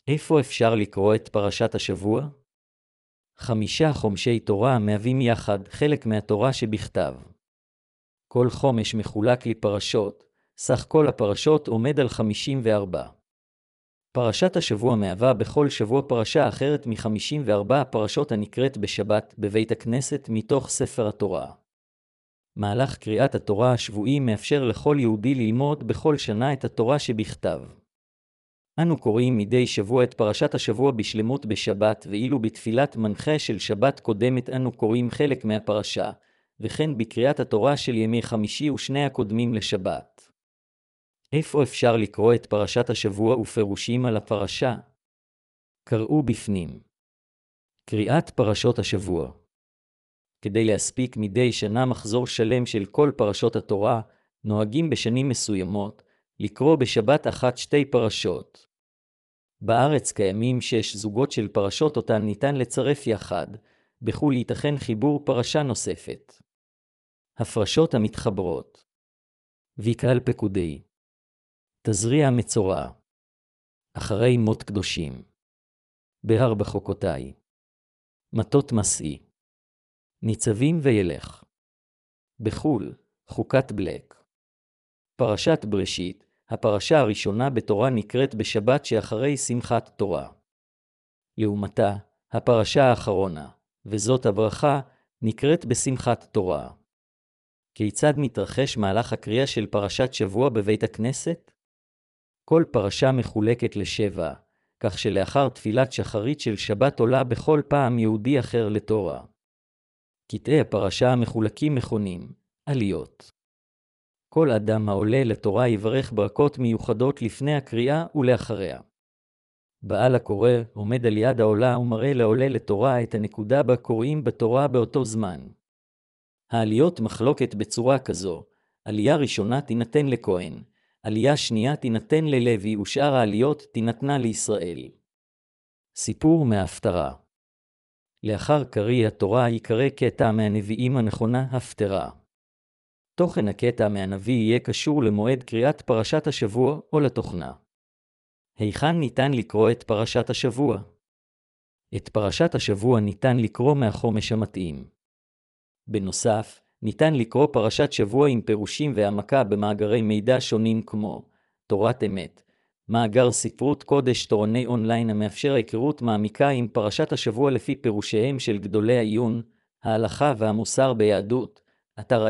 איפה אפשר לקרוא את פרשת השבוע? 5 חומשי תורה מהווים יחד חלק מהתורה שבכתב. כל חומש מחולק לפרשות, סך כל הפרשות עומד על 54. פרשת השבוע מהווה בכל שבוע פרשה אחרת מ-54 הפרשות הנקראת בשבת בבית הכנסת מתוך ספר התורה. מהלך קריאת התורה השבועי מאפשר לכל יהודי ללמוד בכל שנה את התורה שבכתב. אנו קוראים מדי שבוע את פרשת השבוע בשלמות בשבת, ואילו בתפילת מנחה של שבת קודמת אנו קוראים חלק מהפרשה, וכן בקריאת התורה של ימי חמישי ושני הקודמים לשבת. איפה אפשר לקרוא את פרשת השבוע ופירושים על הפרשה? קראו בפנים. קריאת פרשות השבוע. כדי להספיק מדי שנה מחזור שלם של כל פרשות התורה, נוהגים בשנים מסוימות לקרוא בשבת אחת 2 פרשות. בארץ קיימים 6 זוגות של פרשות אותן ניתן לצרף יחד, בחו"ל ייתכן חיבור פרשה נוספת. הפרשות המתחברות. ויקהל פקודי. תזריע מצורע. אחרי מות קדושים. בהר בחוקותיי. מטות מסעי. ניצבים וילך. בחו"ל, חוקת בלק. פרשת בראשית, הפרשה הראשונה בתורה נקראת בשבת שאחרי שמחת תורה. לעומתה, הפרשה האחרונה, וזאת הברכה, נקראת בשמחת תורה. כיצד מתרחש מהלך הקריאה של פרשת שבוע בבית הכנסת? כל פרשה מחולקת ל7, כך שלאחר תפילת שחרית של שבת עולה בכל פעם יהודי אחר לתורה. קטעי הפרשה המחולקים מכונים עליות. כל אדם העולה לתורה יברך ברכות מיוחדות לפני הקריאה ולאחריה. בעל הקורא עומד על יד העולה ומראה לעולה לתורה את הנקודה בה קוראים בתורה באותו זמן. העליות מחלוקת בצורה כזו: עלייה ראשונה תינתן לכהן, עלייה שנייה תינתן ללוי ושאר העליות תינתנה לישראל. סיפור מההפטרה. לאחר קריאת התורה יקרא קטע מהנביאים הנכונה הפטרה. תוכן הקטע מהנביא יהיה קשור למועד קריאת פרשת השבוע או לתוכנה. היכן ניתן לקרוא את פרשת השבוע? את פרשת השבוע ניתן לקרוא מהחומש המתאים. בנוסף, ניתן לקרוא פרשת שבוע עם פירושים והעמקה במאגרי מידע שונים כמו תורת אמת, מאגר ספרות קודש תורני אונליין המאפשר היכרות מעמיקה עם פרשת השבוע לפי פירושיהם של גדולי העיון, ההלכה והמוסר ביהדות, אתר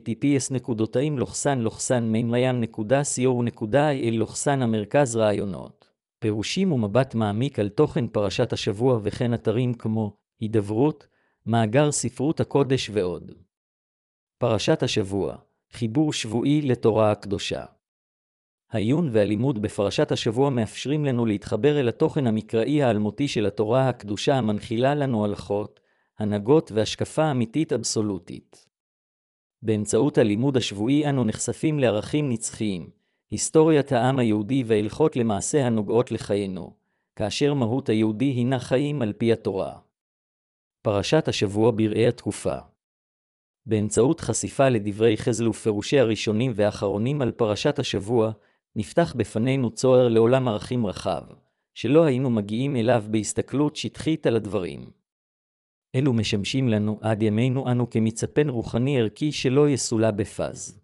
https://mainline.co.il/המרכז רעיונות, פירושים ומבט מעמיק על תוכן פרשת השבוע וכן אתרים כמו הידברות, מאגר ספרות הקודש ועוד. פרשת השבוע, חיבור שבועי לתורה הקדושה. העיון והלימוד בפרשת השבוע מאפשרים לנו להתחבר אל התוכן המקראי האלמותי של התורה הקדושה המנחילה לנו הלכות, הנהגות והשקפה אמיתית אבסולוטית. באמצעות הלימוד השבועי אנו נחשפים לערכים נצחיים, היסטוריית העם היהודי והלכות למעשה הנוגעות לחיינו, כאשר מהות היהודי הינה חיים על פי התורה. פרשת השבוע בראי התקופה. באמצעות חשיפה לדברי חז"ל ופירושי הראשונים והאחרונים על פרשת השבוע, נפתח בפנינו צוהר לעולם ערכים רחב, שלא היינו מגיעים אליו בהסתכלות שטחית על הדברים. אלו משמשים לנו עד ימינו אנו כמצפן רוחני ערכי שלא יסולא בפז.